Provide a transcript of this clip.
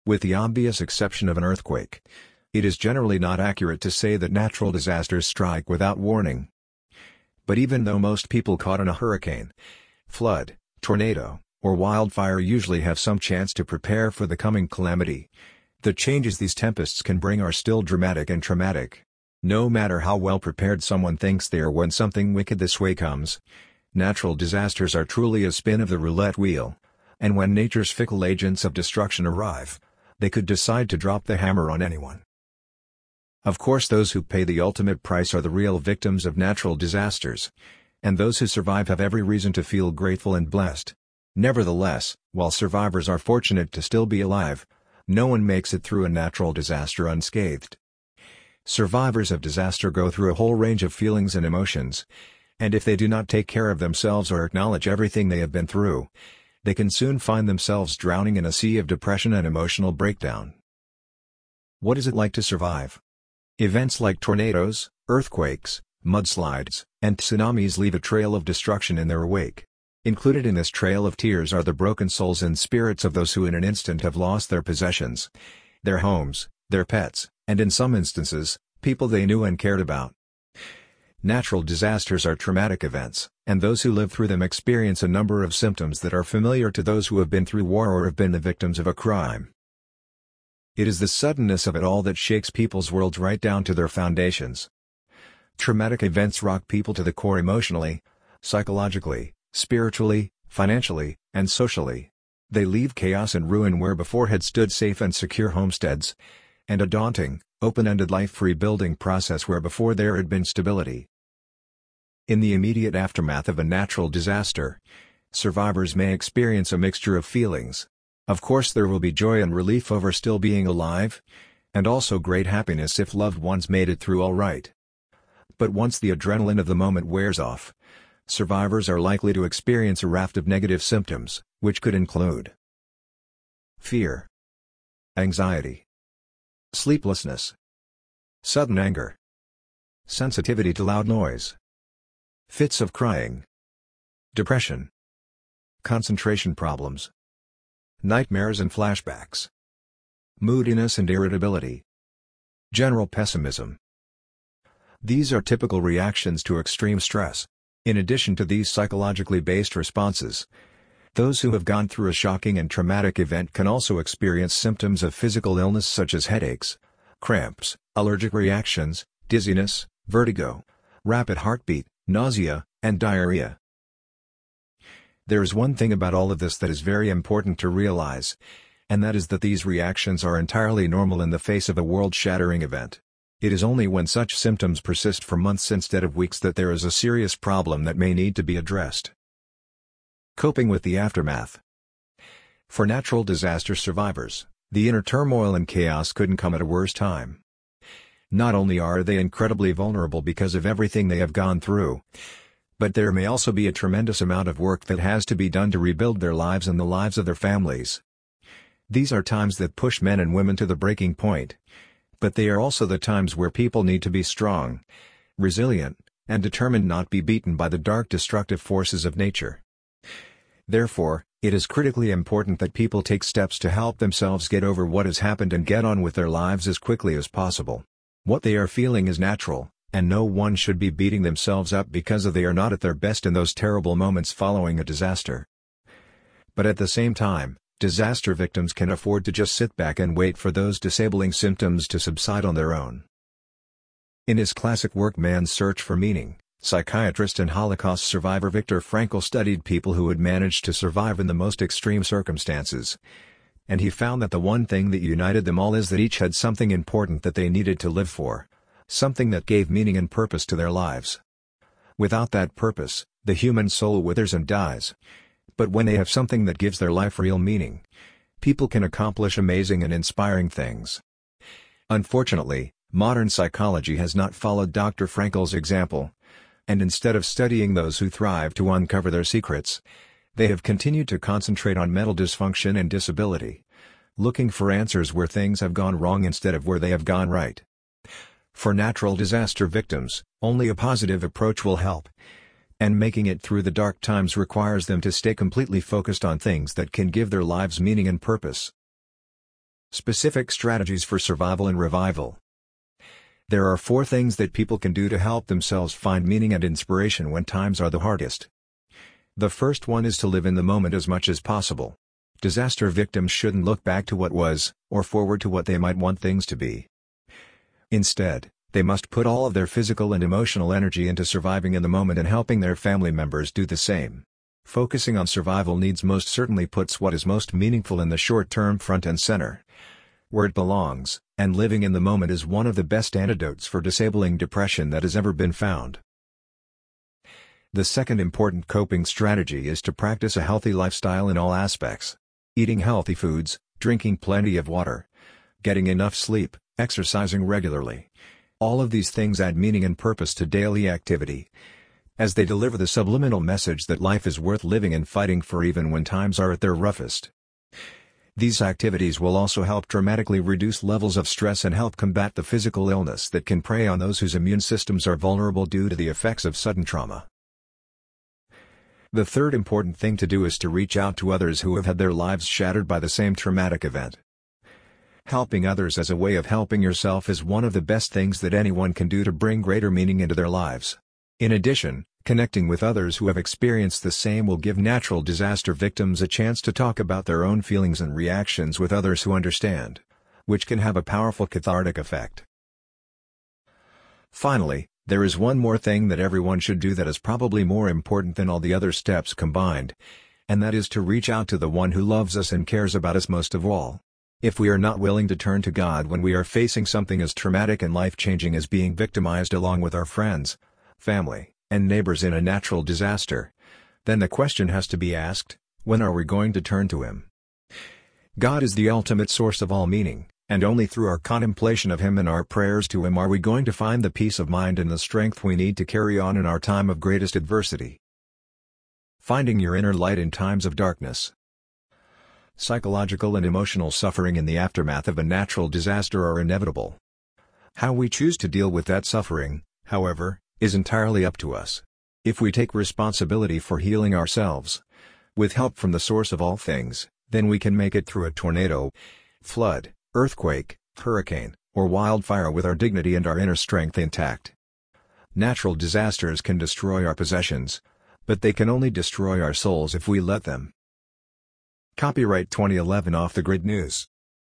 With the obvious exception of an earthquake, it is generally not accurate to say that natural disasters strike without warning. But even though most people caught in a hurricane, flood, tornado, or wildfire usually have some chance to prepare for the coming calamity, the changes these tempests can bring are still dramatic and traumatic. No matter how well prepared someone thinks they are when something wicked this way comes, natural disasters are truly a spin of the roulette wheel, and when nature's fickle agents of destruction arrive, they could decide to drop the hammer on anyone. Of course, those who pay the ultimate price are the real victims of natural disasters, and those who survive have every reason to feel grateful and blessed. Nevertheless, while survivors are fortunate to still be alive, no one makes it through a natural disaster unscathed. Survivors of disaster go through a whole range of feelings and emotions, and if they do not take care of themselves or acknowledge everything they have been through, they can soon find themselves drowning in a sea of depression and emotional breakdown. What is it like to survive? Events like tornadoes, earthquakes, mudslides, and tsunamis leave a trail of destruction in their wake. Included in this trail of tears are the broken souls and spirits of those who in an instant have lost their possessions, their homes, their pets, and in some instances, people they knew and cared about. Natural disasters are traumatic events, and those who live through them experience a number of symptoms that are familiar to those who have been through war or have been the victims of a crime. It is the suddenness of it all that shakes people's worlds right down to their foundations. Traumatic events rock people to the core emotionally, psychologically, spiritually, financially, and socially. They leave chaos and ruin where before had stood safe and secure homesteads, and a daunting, open-ended life rebuilding process where before there had been stability. In the immediate aftermath of a natural disaster, survivors may experience a mixture of feelings. Of course, there will be joy and relief over still being alive, and also great happiness if loved ones made it through all right. But once the adrenaline of the moment wears off, survivors are likely to experience a raft of negative symptoms, which could include fear, anxiety, sleeplessness, sudden anger, sensitivity to loud noise, fits of crying, depression, concentration problems, nightmares and flashbacks, moodiness and irritability, general pessimism. These are typical reactions to extreme stress. In addition to these psychologically based responses, those who have gone through a shocking and traumatic event can also experience symptoms of physical illness such as headaches, cramps, allergic reactions, dizziness, vertigo, rapid heartbeat, nausea, and diarrhea. There is one thing about all of this that is very important to realize, and that is that these reactions are entirely normal in the face of a world-shattering event. It is only when such symptoms persist for months instead of weeks that there is a serious problem that may need to be addressed. Coping with the aftermath. For natural disaster survivors, the inner turmoil and chaos couldn't come at a worse time. Not only are they incredibly vulnerable because of everything they have gone through, but there may also be a tremendous amount of work that has to be done to rebuild their lives and the lives of their families. These are times that push men and women to the breaking point, but they are also the times where people need to be strong, resilient, and determined not to be beaten by the dark destructive forces of nature. Therefore, it is critically important that people take steps to help themselves get over what has happened and get on with their lives as quickly as possible. What they are feeling is natural, and no one should be beating themselves up because they are not at their best in those terrible moments following a disaster. But at the same time, disaster victims can afford to just sit back and wait for those disabling symptoms to subside on their own. In his classic work Man's Search for Meaning, psychiatrist and Holocaust survivor Viktor Frankl studied people who had managed to survive in the most extreme circumstances. And he found that the one thing that united them all is that each had something important that they needed to live for, something that gave meaning and purpose to their lives. Without that purpose, the human soul withers and dies. But when they have something that gives their life real meaning, people can accomplish amazing and inspiring things. Unfortunately, modern psychology has not followed Dr. Frankl's example, and instead of studying those who thrive to uncover their secrets, they have continued to concentrate on mental dysfunction and disability, looking for answers where things have gone wrong instead of where they have gone right. For natural disaster victims, only a positive approach will help, and making it through the dark times requires them to stay completely focused on things that can give their lives meaning and purpose. Specific strategies for survival and revival. There are 4 things that people can do to help themselves find meaning and inspiration when times are the hardest. The first one is to live in the moment as much as possible. Disaster victims shouldn't look back to what was, or forward to what they might want things to be. Instead, they must put all of their physical and emotional energy into surviving in the moment and helping their family members do the same. Focusing on survival needs most certainly puts what is most meaningful in the short term front and center, where it belongs, and living in the moment is one of the best antidotes for disabling depression that has ever been found. The second important coping strategy is to practice a healthy lifestyle in all aspects. Eating healthy foods, drinking plenty of water, getting enough sleep, exercising regularly. All of these things add meaning and purpose to daily activity, as they deliver the subliminal message that life is worth living and fighting for even when times are at their roughest. These activities will also help dramatically reduce levels of stress and help combat the physical illness that can prey on those whose immune systems are vulnerable due to the effects of sudden trauma. The third important thing to do is to reach out to others who have had their lives shattered by the same traumatic event. Helping others as a way of helping yourself is one of the best things that anyone can do to bring greater meaning into their lives. In addition, connecting with others who have experienced the same will give natural disaster victims a chance to talk about their own feelings and reactions with others who understand, which can have a powerful cathartic effect. Finally, there is one more thing that everyone should do that is probably more important than all the other steps combined, and that is to reach out to the one who loves us and cares about us most of all. If we are not willing to turn to God when we are facing something as traumatic and life-changing as being victimized along with our friends, family, and neighbors in a natural disaster, then the question has to be asked, when are we going to turn to Him? God is the ultimate source of all meaning, and only through our contemplation of Him and our prayers to Him are we going to find the peace of mind and the strength we need to carry on in our time of greatest adversity. Finding your inner light in times of darkness. Psychological and emotional suffering in the aftermath of a natural disaster are inevitable. How we choose to deal with that suffering, however, is entirely up to us. If we take responsibility for healing ourselves, with help from the source of all things, then we can make it through a tornado, flood, earthquake, hurricane, or wildfire with our dignity and our inner strength intact. Natural disasters can destroy our possessions, but they can only destroy our souls if we let them. Copyright 2011 Off the Grid News.